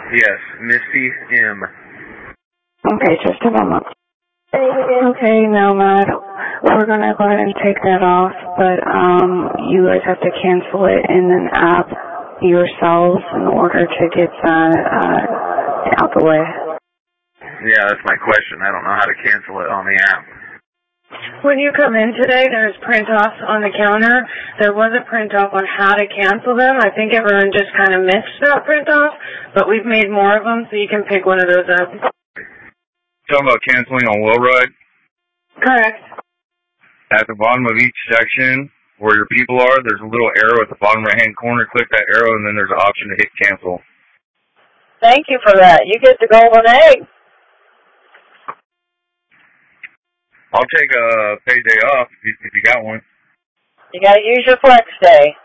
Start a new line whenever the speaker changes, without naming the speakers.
Yes, Misty M.
Okay, just a moment. Okay, Nomad, we're going to go ahead and take that off, but you guys have to cancel it in an app yourselves in order to get that out the way.
Yeah, that's my question. I don't know how to cancel it on the app.
When you come in today, there's print-offs on the counter. There was a print-off on how to cancel them. I think everyone just kind of missed that print-off, but we've made more of them, so you can pick one of those up.
Talking about canceling on Wheelride?
Correct.
At the bottom of each section, where your people are, there's a little arrow at the bottom right-hand corner. Click that arrow, and then there's an option to hit cancel.
Thank you for that. You get the golden egg.
I'll take a payday off if you got one.
You got to use your flex day.